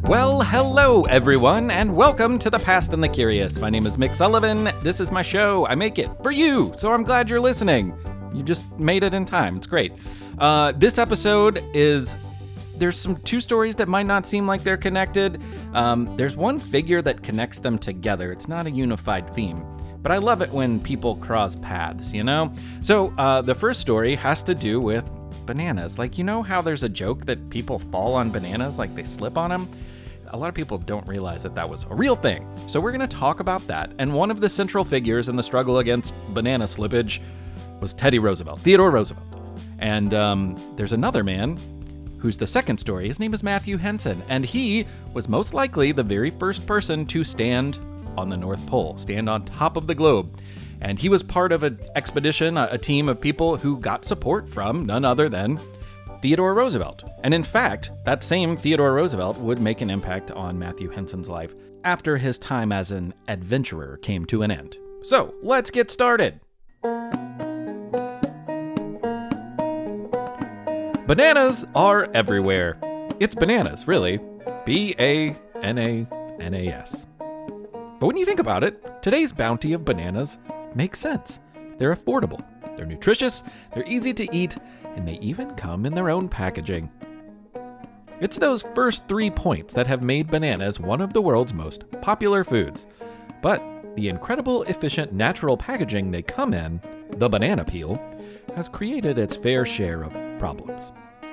Well, hello everyone, and welcome to The Past and the Curious. My name is Mick Sullivan. This is my show. I make it for you, so I'm glad you're listening. You just made it in time. It's great. This episode there's two stories that might not seem like they're connected. There's one figure that connects them together. It's not a unified theme, but I love it when people cross paths, you know? So the first story has to do with bananas. Like, you know how there's a joke that people fall on bananas, like they slip on them? A lot of people don't realize that that was a real thing. So we're going to talk about that. And one of the central figures in the struggle against banana slippage was Teddy Roosevelt, Theodore Roosevelt. And there's another man who's the second story. His name is Matthew Henson. And he was most likely the very first person to stand on the North Pole, stand on top of the globe. And he was part of an expedition, a team of people who got support from none other than Theodore Roosevelt. And in fact, that same Theodore Roosevelt would make an impact on Matthew Henson's life after his time as an adventurer came to an end. So, let's get started. Bananas are everywhere. It's bananas, really. B-A-N-A-N-A-S. But when you think about it, today's bounty of bananas makes sense. They're affordable, they're nutritious, they're easy to eat, and they even come in their own packaging. It's those first 3 points that have made bananas one of the world's most popular foods. But the incredible, efficient, natural packaging they come in, the banana peel, has created its fair share of problems.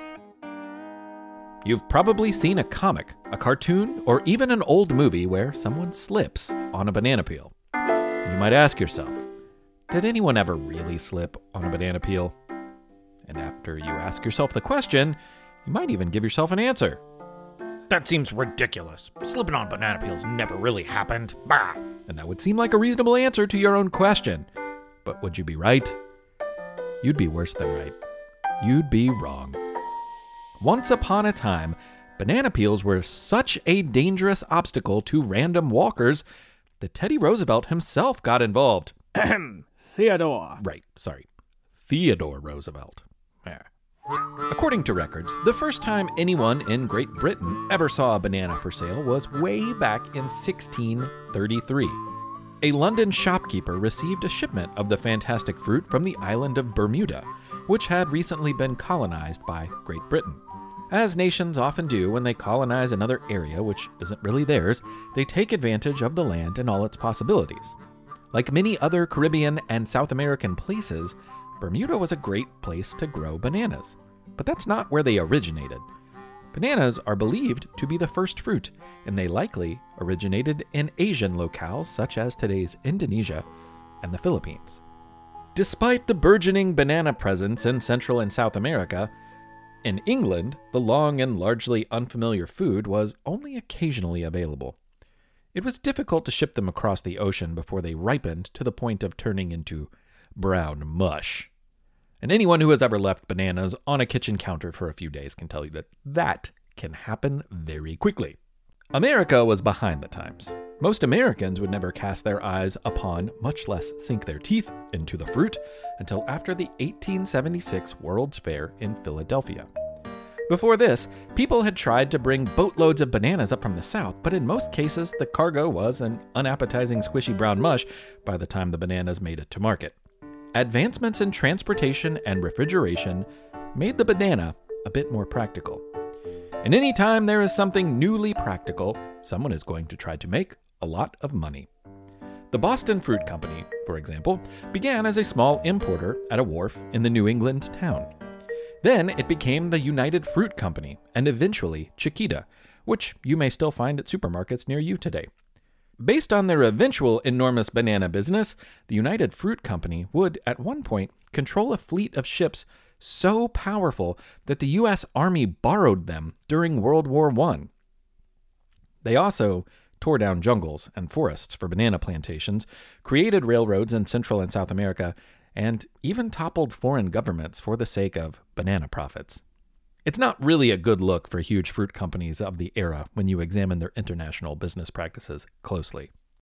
You've probably seen a comic, a cartoon, or even an old movie where someone slips on a banana peel. And you might ask yourself, did anyone ever really slip on a banana peel? And after you ask yourself the question, you might even give yourself an answer. That seems ridiculous. Slipping on banana peels never really happened. Bah! And that would seem like a reasonable answer to your own question. But would you be right? You'd be worse than right. You'd be wrong. Once upon a time, banana peels were such a dangerous obstacle to random walkers that Teddy Roosevelt himself got involved. Theodore. Right, sorry. Theodore Roosevelt. Yeah. According to records, the first time anyone in Great Britain ever saw a banana for sale was way back in 1633. A London shopkeeper received a shipment of the fantastic fruit from the island of Bermuda, which had recently been colonized by Great Britain. As nations often do when they colonize another area which isn't really theirs, they take advantage of the land and all its possibilities. Like many other Caribbean and South American places, Bermuda was a great place to grow bananas. But that's not where they originated. Bananas are believed to be the first fruit, and they likely originated in Asian locales such as today's Indonesia and the Philippines. Despite the burgeoning banana presence in Central and South America, in England, the long and largely unfamiliar food was only occasionally available. It was difficult to ship them across the ocean before they ripened to the point of turning into brown mush. And anyone who has ever left bananas on a kitchen counter for a few days can tell you that that can happen very quickly. America was behind the times. Most Americans would never cast their eyes upon, much less sink their teeth into the fruit, until after the 1876 World's Fair in Philadelphia. Before this, people had tried to bring boatloads of bananas up from the south, but in most cases, the cargo was an unappetizing squishy brown mush by the time the bananas made it to market. Advancements in transportation and refrigeration made the banana a bit more practical. And any time there is something newly practical, someone is going to try to make a lot of money. The Boston Fruit Company, for example, began as a small importer at a wharf in the New England town. Then it became the United Fruit Company, and eventually Chiquita, which you may still find at supermarkets near you today. Based on their eventual enormous banana business, the United Fruit Company would, at one point, control a fleet of ships so powerful that the U.S. Army borrowed them during World War I. They also tore down jungles and forests for banana plantations, created railroads in Central and South America, and even toppled foreign governments for the sake of banana profits. It's not really a good look for huge fruit companies of the era when you examine their international business practices closely.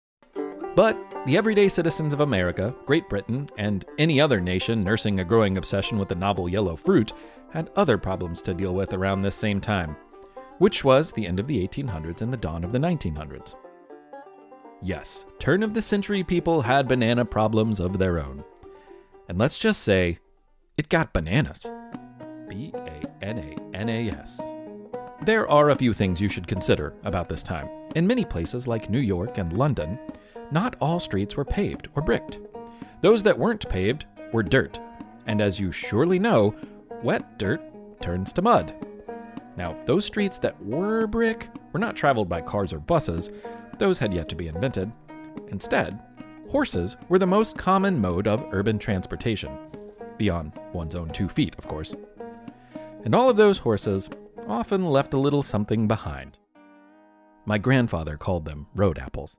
But the everyday citizens of America, Great Britain, and any other nation nursing a growing obsession with the novel yellow fruit had other problems to deal with around this same time. which was the end of the 1800s and the dawn of the 1900s. Yes, turn-of-the-century people had banana problems of their own. And let's just say, it got bananas. B-A-N-A-N-A-S. There are a few things you should consider about this time. In many places like New York and London, not all streets were paved or bricked. Those that weren't paved were dirt. And as you surely know, wet dirt turns to mud. Now, those streets that were brick were not traveled by cars or buses. Those had yet to be invented. Instead, horses were the most common mode of urban transportation, beyond one's own 2 feet, of course. And all of those horses often left a little something behind. My grandfather called them road apples.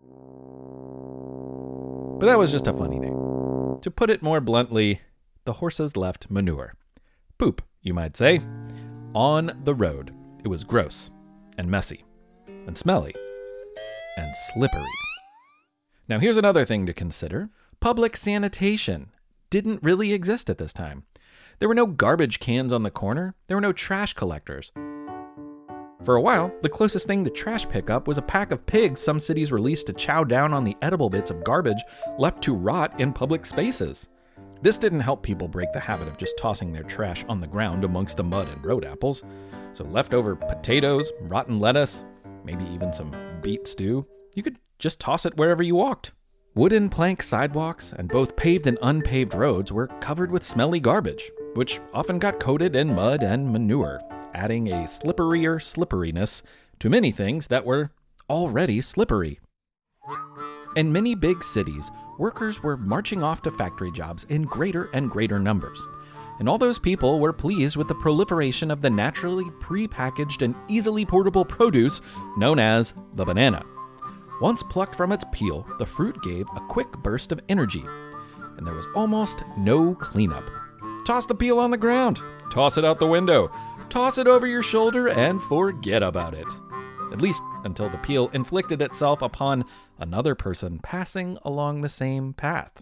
But that was just a funny name. To put it more bluntly, the horses left manure. Poop, you might say. On the road. It was gross and messy and smelly and slippery. Now here's another thing to consider. Public sanitation didn't really exist at this time. There were no garbage cans on the corner. There were no trash collectors. For a while, the closest thing to trash pickup was a pack of pigs some cities released to chow down on the edible bits of garbage left to rot in public spaces. This didn't help people break the habit of just tossing their trash on the ground amongst the mud and road apples. So leftover potatoes, rotten lettuce, maybe even some beet stew, you could just toss it wherever you walked. Wooden plank sidewalks and both paved and unpaved roads were covered with smelly garbage, which often got coated in mud and manure, adding a slipperier slipperiness to many things that were already slippery. In many big cities, workers were marching off to factory jobs in greater and greater numbers. And all those people were pleased with the proliferation of the naturally pre-packaged and easily portable produce known as the banana. Once plucked from its peel, the fruit gave a quick burst of energy, and there was almost no cleanup. Toss the peel on the ground, toss it out the window, toss it over your shoulder, and forget about it. At least until the peel inflicted itself upon another person passing along the same path.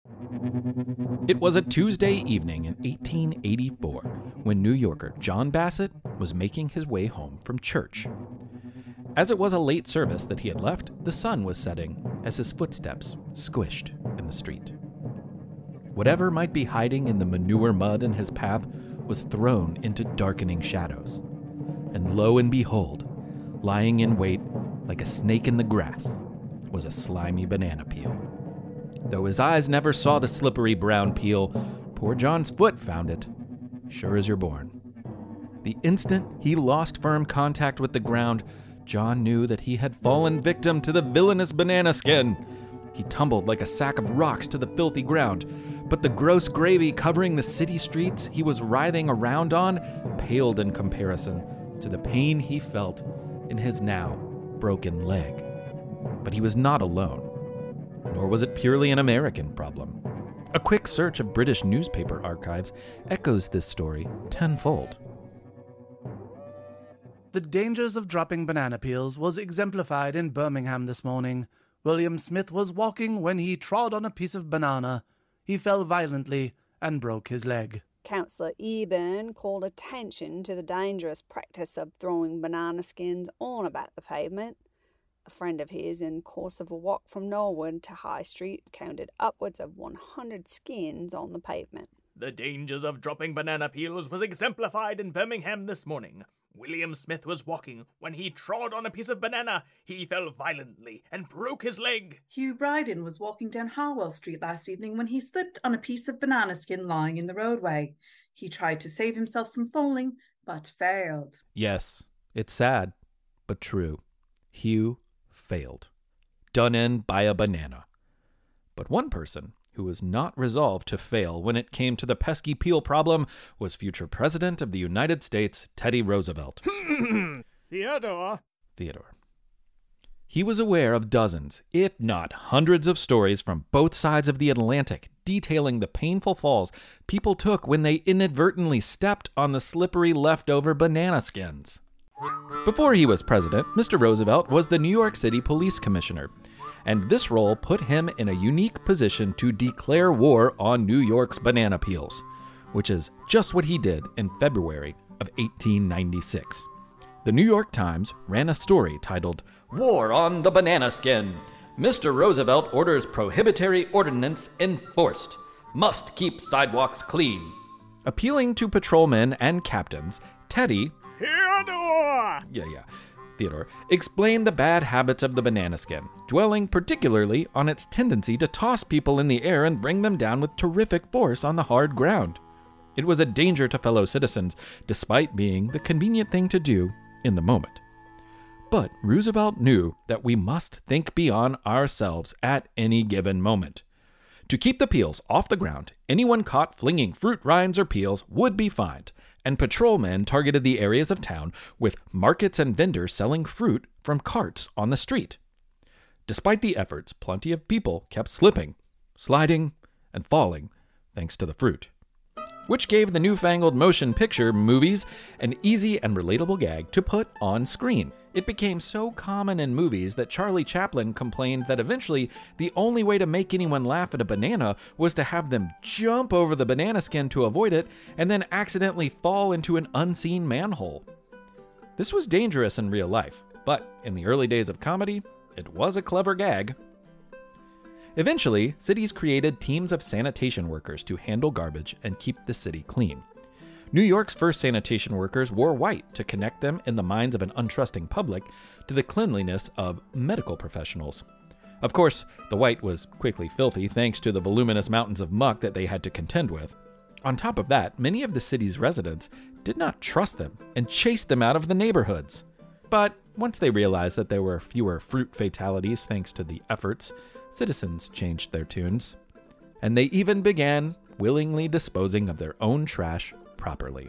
It was a Tuesday evening in 1884 when New Yorker John Bassett was making his way home from church. As it was a late service that he had left, the sun was setting as his footsteps squished in the street. Whatever might be hiding in the manure mud in his path was thrown into darkening shadows. And lo and behold, lying in wait like a snake in the grass was a slimy banana peel. Though his eyes never saw the slippery brown peel, poor John's foot found it, sure as you're born. The instant he lost firm contact with the ground, John knew that he had fallen victim to the villainous banana skin. He tumbled like a sack of rocks to the filthy ground, but the gross gravy covering the city streets he was writhing around on paled in comparison to the pain he felt in his now broken leg. But he was not alone, nor was it purely an American problem. A quick search of British newspaper archives echoes this story tenfold. The dangers of dropping banana peels was exemplified in Birmingham this morning. William Smith was walking when he trod on a piece of banana. He fell violently and broke his leg. Councillor Eburn called attention to the dangerous practice of throwing banana skins on about the pavement. A friend of his, in course of a walk from Norwood to High Street, counted upwards of 100 skins on the pavement. The dangers of dropping banana peels was exemplified in Birmingham this morning. William Smith was walking when he trod on a piece of banana. He fell violently and broke his leg. Hugh Bryden was walking down Harwell Street last evening when he slipped on a piece of banana skin lying in the roadway. He tried to save himself from falling, but failed. Yes, it's sad, but true. Hugh failed. Done in by a banana. But one person who was not resolved to fail when it came to the pesky peel problem was future President of the United States, Teddy Roosevelt. Theodore. He was aware of dozens, if not hundreds of stories from both sides of the Atlantic detailing the painful falls people took when they inadvertently stepped on the slippery leftover banana skins. Before he was president, Mr. Roosevelt was the New York City Police Commissioner, and this role put him in a unique position to declare war on New York's banana peels, which is just what he did in February of 1896. The New York Times ran a story titled, "War on the Banana Skin. Mr. Roosevelt orders prohibitory ordinance enforced. Must keep sidewalks clean." Appealing to patrolmen and captains, Teddy Theodore explained the bad habits of the banana skin, dwelling particularly on its tendency to toss people in the air and bring them down with terrific force on the hard ground. It was a danger to fellow citizens, despite being the convenient thing to do in the moment. But Roosevelt knew that we must think beyond ourselves at any given moment. To keep the peels off the ground, anyone caught flinging fruit rinds or peels would be fined, and patrolmen targeted the areas of town with markets and vendors selling fruit from carts on the street. Despite the efforts, plenty of people kept slipping, sliding, and falling thanks to the fruit, which gave the newfangled motion picture movies an easy and relatable gag to put on screen. It became so common in movies that Charlie Chaplin complained that eventually the only way to make anyone laugh at a banana was to have them jump over the banana skin to avoid it and then accidentally fall into an unseen manhole. This was dangerous in real life, but in the early days of comedy, it was a clever gag. Eventually, cities created teams of sanitation workers to handle garbage and keep the city clean. New York's first sanitation workers wore white to connect them in the minds of an untrusting public to the cleanliness of medical professionals. Of course, the white was quickly filthy thanks to the voluminous mountains of muck that they had to contend with. On top of that, many of the city's residents did not trust them and chased them out of the neighborhoods. But once they realized that there were fewer fruit fatalities thanks to the efforts, citizens changed their tunes. And they even began willingly disposing of their own trash properly.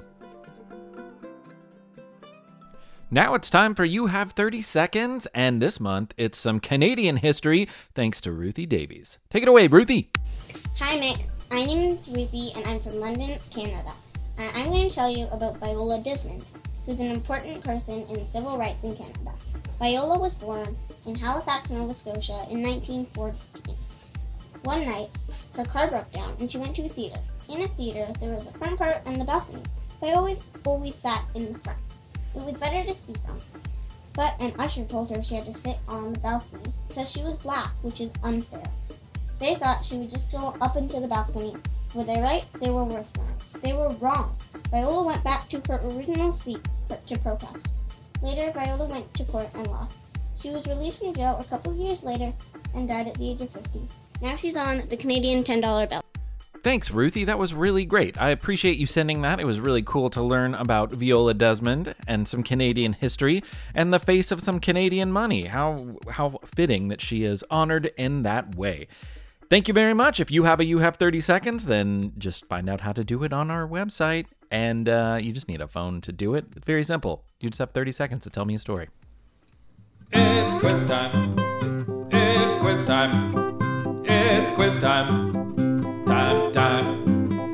Now it's time for You Have 30 Seconds, and this month it's some Canadian history thanks to Ruthie Davies. Take it away, Ruthie! Hi, Mick. My name is Ruthie, and I'm from London, Canada. I'm going to tell you about Viola Desmond, who's an important person in civil rights in Canada. Viola was born in Halifax, Nova Scotia in 1914. One night, her car broke down and she went to a theater. In a theater, there was a front part and the balcony. Viola always sat in the front. It was better to see from. But an usher told her she had to sit on the balcony because she was black, which is unfair. They thought she would just go up into the balcony. Were they right? They were worse than right. They were wrong. Viola went back to her original seat to protest. Later, Viola went to court and lost. She was released from jail a couple of years later and died at the age of 50. Now she's on the Canadian $10 bill. Thanks, Ruthie. That was really great. I appreciate you sending that. It was really cool to learn about Viola Desmond and some Canadian history and the face of some Canadian money. How fitting that she is honored in that way. Thank you very much. If you have 30 seconds, then just find out how to do it on our website. And you just need a phone to do it. It's very simple. You just have 30 seconds to tell me a story. It's quiz time. It's quiz time. It's quiz time. Time.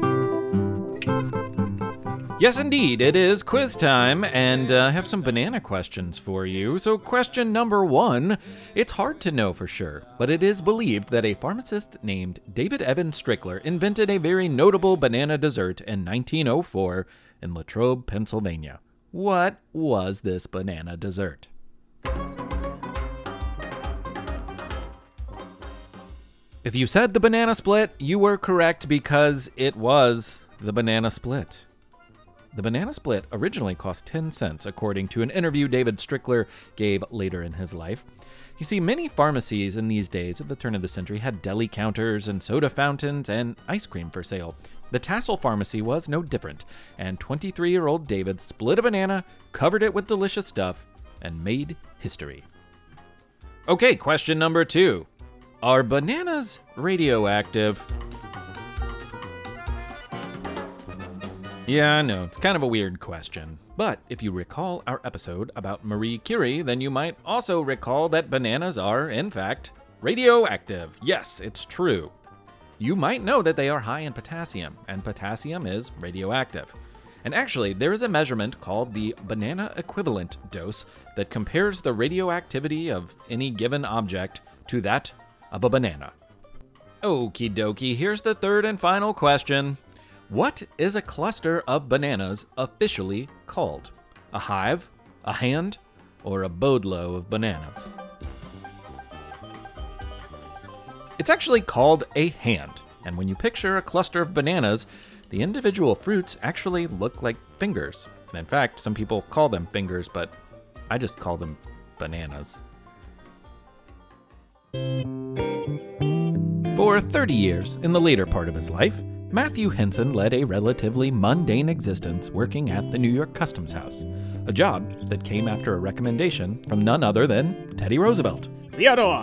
Yes, indeed, it is quiz time, and I have some banana questions for you. So question number 1, it's hard to know for sure, but it is believed that a pharmacist named David Evan Strickler invented a very notable banana dessert in 1904 in Latrobe, Pennsylvania. What was this banana dessert? If you said the banana split, you were correct because it was the banana split. The banana split originally cost 10 cents, according to an interview David Strickler gave later in his life. You see, many pharmacies in these days at the turn of the century had deli counters and soda fountains and ice cream for sale. The Tassel Pharmacy was no different, and 23-year-old David split a banana, covered it with delicious stuff, and made history. Okay, question number 2. Are bananas radioactive? Yeah, I know, it's kind of a weird question. But if you recall our episode about Marie Curie, then you might also recall that bananas are, in fact, radioactive. Yes, it's true. You might know that they are high in potassium, and potassium is radioactive. And actually, there is a measurement called the banana equivalent dose that compares the radioactivity of any given object to that of a banana. Okie dokie, here's the third and final question. What is a cluster of bananas officially called? A hive, a hand, or a boatload of bananas? It's actually called a hand, and when you picture a cluster of bananas, the individual fruits actually look like fingers. In fact, some people call them fingers, but I just call them bananas. For 30 years, in the later part of his life, Matthew Henson led a relatively mundane existence working at the New York Customs House, a job that came after a recommendation from none other than Teddy Roosevelt. Theodore!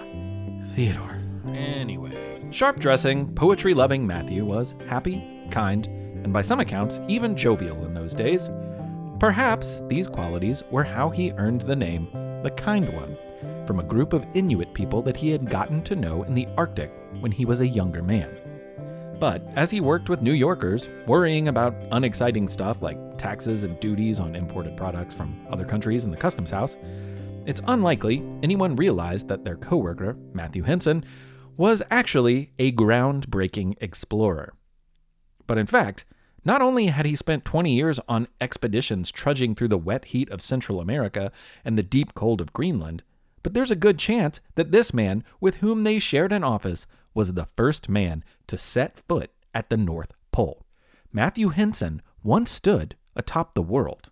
Anyway, sharp-dressing, poetry-loving Matthew was happy, kind, and by some accounts, even jovial in those days. Perhaps these qualities were how he earned the name the Kind One, from a group of Inuit people that he had gotten to know in the Arctic when he was a younger man. But as he worked with New Yorkers, worrying about unexciting stuff like taxes and duties on imported products from other countries in the customs house, it's unlikely anyone realized that their coworker, Matthew Henson, was actually a groundbreaking explorer. But in fact, not only had he spent 20 years on expeditions trudging through the wet heat of Central America and the deep cold of Greenland, but there's a good chance that this man, with whom they shared an office, was the first man to set foot at the North Pole. Matthew Henson once stood atop the world.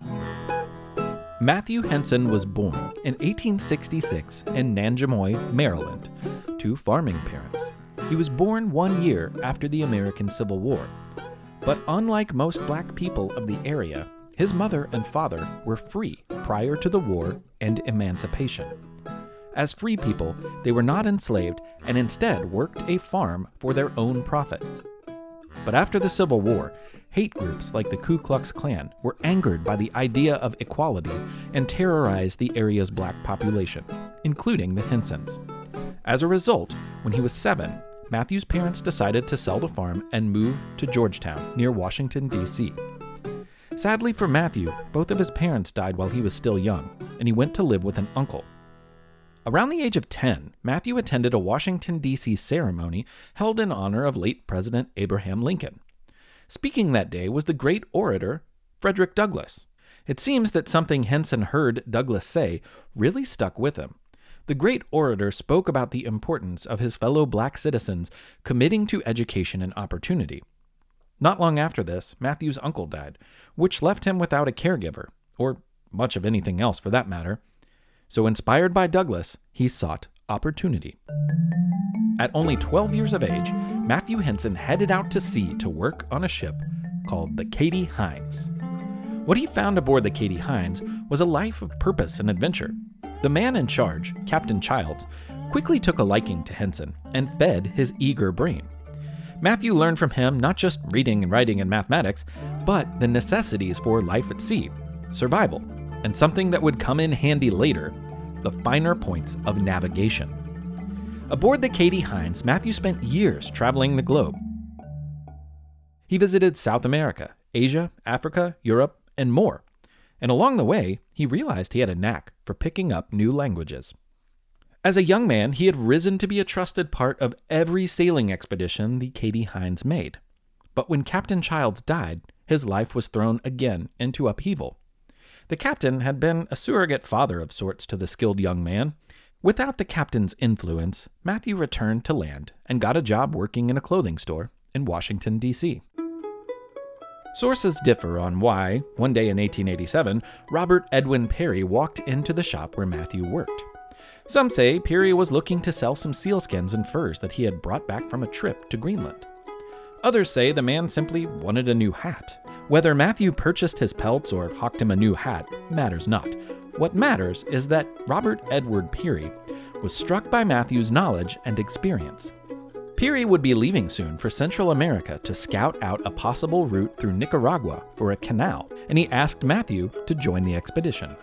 Matthew Henson was born in 1866 in Nanjemoy, Maryland, to farming parents. He was born 1 year after the American Civil War. But unlike most black people of the area, his mother and father were free prior to the war and emancipation. As free people, they were not enslaved and instead worked a farm for their own profit. But after the Civil War, hate groups like the Ku Klux Klan were angered by the idea of equality and terrorized the area's black population, including the Hensons. As a result, when he was 7, Matthew's parents decided to sell the farm and move to Georgetown, near Washington, D.C. Sadly for Matthew, both of his parents died while he was still young, and he went to live with an uncle. Around the age of 10, Matthew attended a Washington, D.C. ceremony held in honor of late President Abraham Lincoln. Speaking that day was the great orator Frederick Douglass. It seems that something Henson heard Douglass say really stuck with him. The great orator spoke about the importance of his fellow black citizens committing to education and opportunity. Not long after this, Matthew's uncle died, which left him without a caregiver, or much of anything else for that matter. So inspired by Douglass, he sought opportunity. At only 12 years of age, Matthew Henson headed out to sea to work on a ship called the Katie Hines. What he found aboard the Katie Hines was a life of purpose and adventure. The man in charge, Captain Childs, quickly took a liking to Henson and fed his eager brain. Matthew learned from him not just reading and writing and mathematics, but the necessities for life at sea, survival, and something that would come in handy later, the finer points of navigation. Aboard the Katie Hines, Matthew spent years traveling the globe. He visited South America, Asia, Africa, Europe, and more. And along the way, he realized he had a knack for picking up new languages. As a young man, he had risen to be a trusted part of every sailing expedition the Katie Hines made. But when Captain Childs died, his life was thrown again into upheaval. The captain had been a surrogate father of sorts to the skilled young man. Without the captain's influence, Matthew returned to land and got a job working in a clothing store in Washington, D.C. Sources differ on why, one day in 1887, Robert Edwin Peary walked into the shop where Matthew worked. Some say Peary was looking to sell some sealskins and furs that he had brought back from a trip to Greenland. Others say the man simply wanted a new hat. Whether Matthew purchased his pelts or hawked him a new hat matters not. What matters is that Robert Edward Peary was struck by Matthew's knowledge and experience. Peary would be leaving soon for Central America to scout out a possible route through Nicaragua for a canal, and he asked Matthew to join the expedition.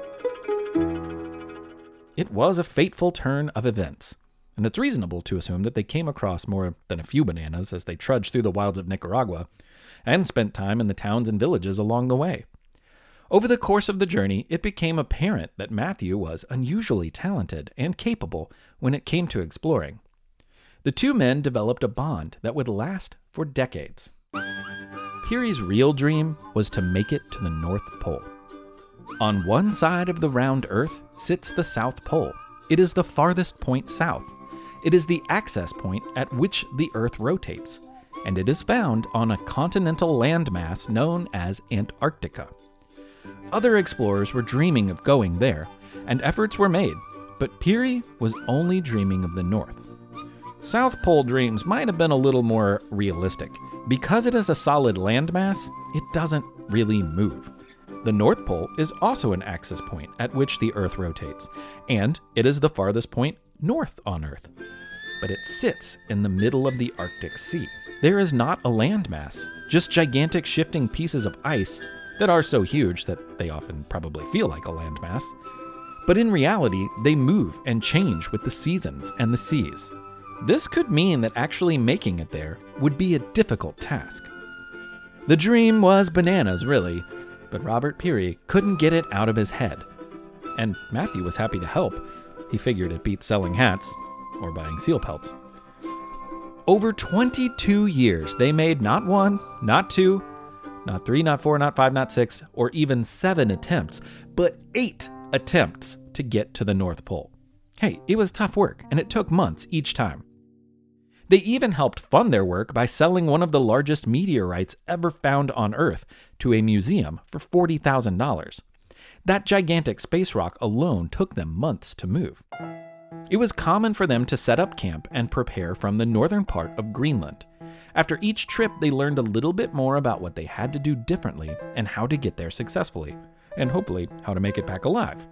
It was a fateful turn of events, and it's reasonable to assume that they came across more than a few bananas as they trudged through the wilds of Nicaragua, and spent time in the towns and villages along the way. Over the course of the journey, it became apparent that Matthew was unusually talented and capable when it came to exploring. The two men developed a bond that would last for decades. Peary's real dream was to make it to the North Pole. On one side of the round Earth sits the South Pole. It is the farthest point south. It is the access point at which the Earth rotates, and it is found on a continental landmass known as Antarctica. Other explorers were dreaming of going there, and efforts were made, but Peary was only dreaming of the North. South Pole dreams might have been a little more realistic. Because it is a solid landmass, it doesn't really move. The North Pole is also an axis point at which the Earth rotates, and it is the farthest point north on Earth. But it sits in the middle of the Arctic Sea. There is not a landmass, just gigantic shifting pieces of ice that are so huge that they often probably feel like a landmass. But in reality, they move and change with the seasons and the seas. This could mean that actually making it there would be a difficult task. The dream was bananas, really, but Robert Peary couldn't get it out of his head. And Matthew was happy to help. He figured it beat selling hats or buying seal pelts. Over 22 years, they made not one, not two, not three, not four, not five, not six, or even 7 attempts, but 8 attempts to get to the North Pole. Hey, it was tough work, and it took months each time. They even helped fund their work by selling one of the largest meteorites ever found on Earth to a museum for $40,000. That gigantic space rock alone took them months to move. It was common for them to set up camp and prepare from the northern part of Greenland. After each trip, they learned a little bit more about what they had to do differently and how to get there successfully, and hopefully how to make it back alive.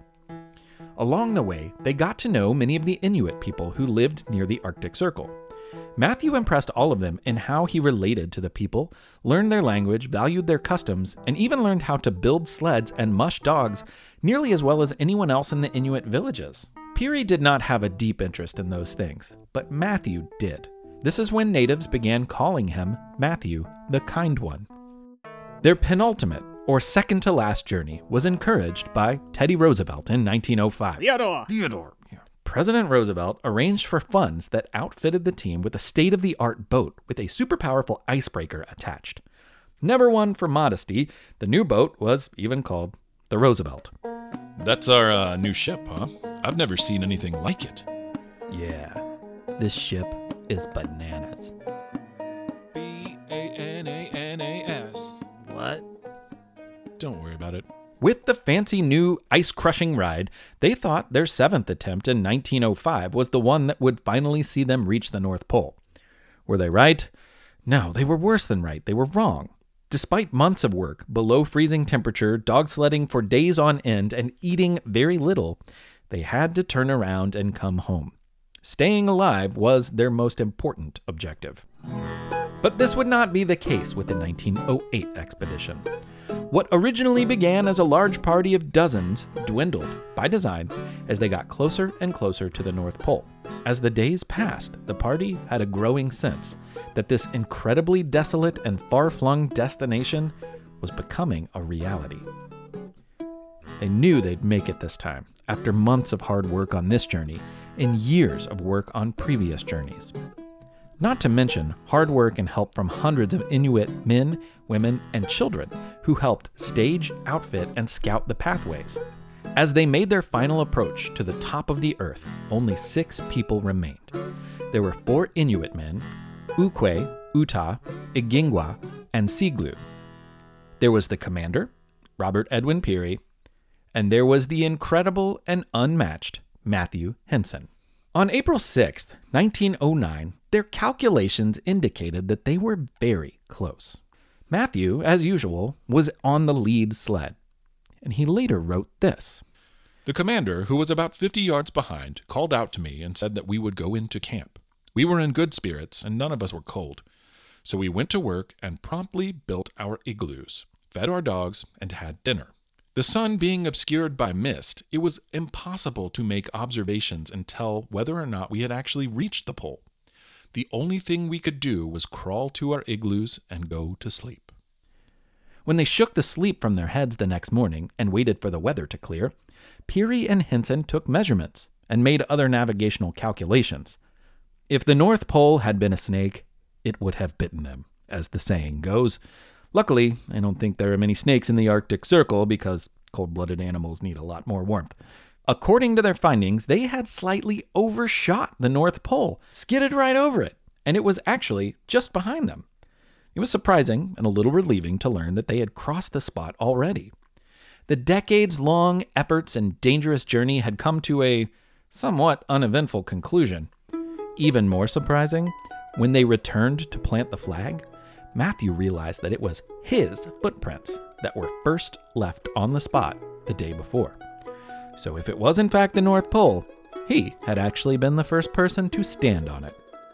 Along the way, they got to know many of the Inuit people who lived near the Arctic Circle. Matthew impressed all of them in how he related to the people, learned their language, valued their customs, and even learned how to build sleds and mush dogs nearly as well as anyone else in the Inuit villages. Peary did not have a deep interest in those things, but Matthew did. This is when natives began calling him Matthew, the Kind One. Their penultimate, or second-to-last journey was encouraged by Teddy Roosevelt in 1905. Theodore. President Roosevelt arranged for funds that outfitted the team with a state-of-the-art boat with a super powerful icebreaker attached. Never one for modesty, the new boat was even called the Roosevelt. That's our new ship, huh? I've never seen anything like it. Yeah, this ship is bananas. B-A-N-A-N-A-S. What? Don't worry about it. With the fancy new ice-crushing ride, they thought their 7th attempt in 1905 was the one that would finally see them reach the North Pole. Were they right? No, they were worse than right. They were wrong. Despite months of work, below freezing temperature, dog sledding for days on end, and eating very little, they had to turn around and come home. Staying alive was their most important objective. But this would not be the case with the 1908 expedition. What originally began as a large party of dozens dwindled, by design, as they got closer and closer to the North Pole. As the days passed, the party had a growing sense that this incredibly desolate and far-flung destination was becoming a reality. They knew they'd make it this time, after months of hard work on this journey and years of work on previous journeys. Not to mention hard work and help from hundreds of Inuit men, women, and children who helped stage, outfit, and scout the pathways. As they made their final approach to the top of the earth, only 6 people remained. There were 4 Inuit men, Ukwe, Uta, Igingwa, and Siglu. There was the commander, Robert Edwin Peary, and there was the incredible and unmatched Matthew Henson. On April 6, 1909, their calculations indicated that they were very close. Matthew, as usual, was on the lead sled, and he later wrote this. The commander, who was about 50 yards behind, called out to me and said that we would go into camp. We were in good spirits, and none of us were cold. So we went to work and promptly built our igloos, fed our dogs, and had dinner. The sun being obscured by mist, it was impossible to make observations and tell whether or not we had actually reached the pole. The only thing we could do was crawl to our igloos and go to sleep. When they shook the sleep from their heads the next morning and waited for the weather to clear, Peary and Henson took measurements and made other navigational calculations. If the North Pole had been a snake, it would have bitten them, as the saying goes. Luckily, I don't think there are many snakes in the Arctic Circle because Cold-blooded animals need a lot more warmth. According to their findings, they had slightly overshot the North Pole, skidded right over it, and it was actually just behind them. It was surprising and a little relieving to learn that they had crossed the spot already. The decades-long efforts and dangerous journey had come to a somewhat uneventful conclusion. Even more surprising, when they returned to plant the flag, Matthew realized that it was his footprints that were first left on the spot the day before. So if it was in fact the North Pole, he had actually been the first person to stand on it.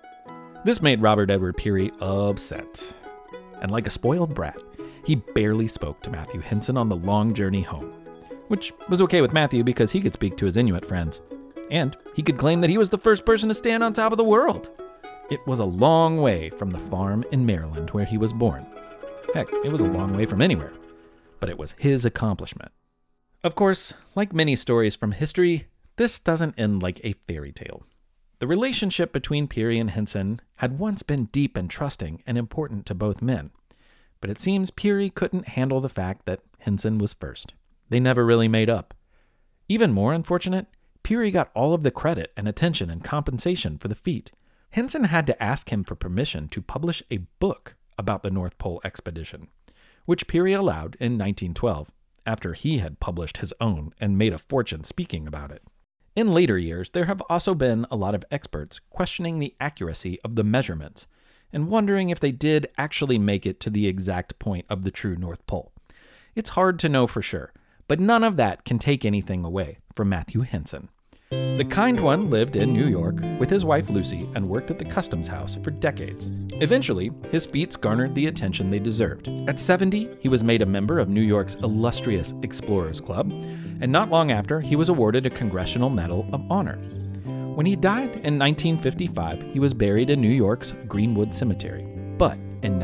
This made Robert Edward Peary upset. And like a spoiled brat, he barely spoke to Matthew Henson on the long journey home, which was okay with Matthew because he could speak to his Inuit friends. And he could claim that he was the first person to stand on top of the world. It was a long way from the farm in Maryland where he was born. Heck, it was a long way from anywhere. But it was his accomplishment. Of course, like many stories from history, this doesn't end like a fairy tale. The relationship between Peary and Henson had once been deep and trusting and important to both men. But it seems Peary couldn't handle the fact that Henson was first. They never really made up. Even more unfortunate, Peary got all of the credit and attention and compensation for the feat. Henson had to ask him for permission to publish a book about the North Pole expedition, which Peary allowed in 1912, after he had published his own and made a fortune speaking about it. In later years, there have also been a lot of experts questioning the accuracy of the measurements and wondering if they did actually make it to the exact point of the true North Pole. It's hard to know for sure, but none of that can take anything away from Matthew Henson. The kind one lived in New York with his wife Lucy and worked at the customs house for decades. Eventually, his feats garnered the attention they deserved. At 70, he was made a member of New York's illustrious Explorers Club, and not long after, he was awarded a Congressional Medal of Honor. When he died in 1955, he was buried in New York's Greenwood Cemetery. But in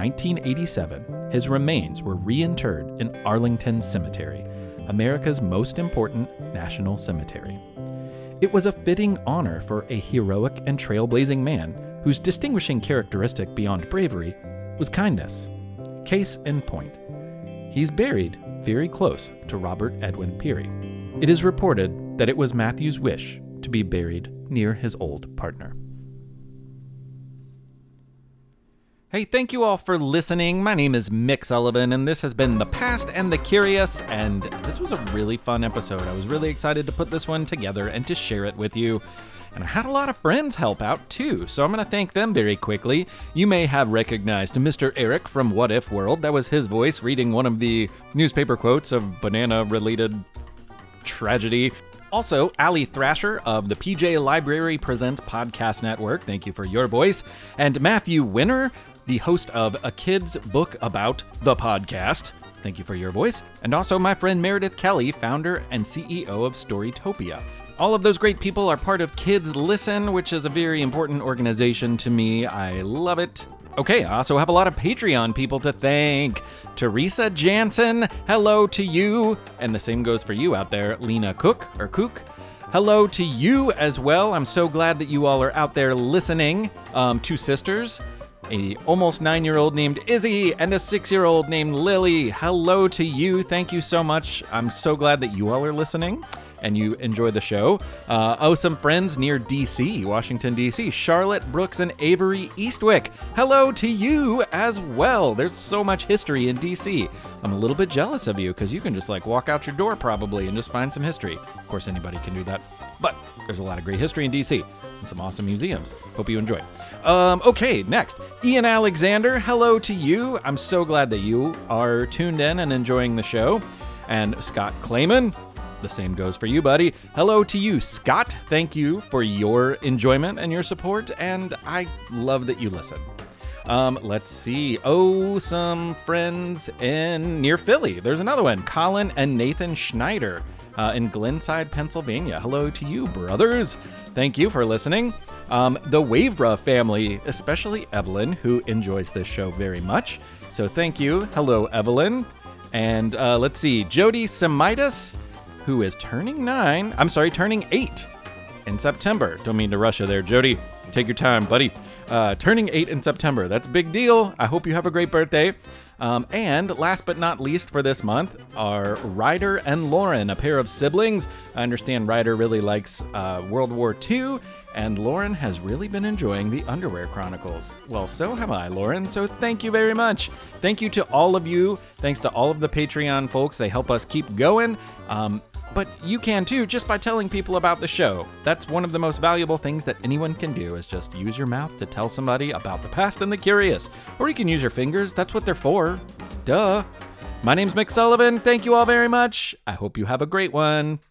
1987, his remains were reinterred in Arlington Cemetery, America's most important national cemetery. It was a fitting honor for a heroic and trailblazing man whose distinguishing characteristic beyond bravery was kindness. Case in point, he's buried very close to Robert Edwin Peary. It is reported that it was Matthew's wish to be buried near his old partner. Hey, thank you all for listening. My name is Mick Sullivan, and this has been The Past and the Curious, and this was a really fun episode. I was really excited to put this one together and to share it with you. And I had a lot of friends help out, too, so I'm going to thank them very quickly. You may have recognized Mr. Eric from What If World. That was his voice reading one of the newspaper quotes of banana-related tragedy. Also, Allie Thrasher of the PJ Library Presents Podcast Network. Thank you for your voice. And Matthew Winner, the host of A Kid's Book About the Podcast. Thank you for your voice. And also my friend Meredith Kelly, founder and CEO of Storytopia. All of those great people are part of Kids Listen, which is a very important organization to me. I love it. Okay, I also have a lot of Patreon people to thank. Teresa Jansen, hello to you. And the same goes for you out there, Lena Cook, or Kook. Hello to you as well. I'm so glad that you all are out there listening. Two sisters, a almost 9-year-old named Izzy, and a 6-year-old named Lily. Hello to you. Thank you so much. I'm so glad that you all are listening and you enjoy the show. Some friends near DC, Washington, DC. Charlotte, Brooks, and Avery Eastwick. Hello to you as well. There's so much history in DC. I'm a little bit jealous of you because you can just walk out your door probably and just find some history. Of course, anybody can do that. But there's a lot of great history in DC and some awesome museums. Hope you enjoy. Okay, next. Ian Alexander, hello to you. I'm so glad that you are tuned in and enjoying the show. And Scott Clayman, the same goes for you, buddy. Hello to you, Scott. Thank you for your enjoyment and your support, and I love that you listen. Let's see. Some friends near Philly. There's another one. Colin and Nathan Schneider in Glenside, Pennsylvania. Hello to you, brothers. Thank you for listening. The Wavera family, especially Evelyn, who enjoys this show very much. So thank you. Hello, Evelyn. And let's see. Jody Semitis, who is turning 8 in September. Don't mean to rush you there, Jody. Take your time, buddy. Turning 8 in September. That's a big deal. I hope you have a great birthday. And last but not least for this month are Ryder and Lauren, a pair of siblings. I understand Ryder really likes World War II, and Lauren has really been enjoying the Underwear Chronicles. Well, so have I, Lauren, so thank you very much. Thank you to all of you. Thanks to all of the Patreon folks. They help us keep going. But you can too, just by telling people about the show. That's one of the most valuable things that anyone can do, is just use your mouth to tell somebody about the past and the curious. Or you can use your fingers, that's what they're for. Duh. My name's Mick Sullivan, thank you all very much. I hope you have a great one.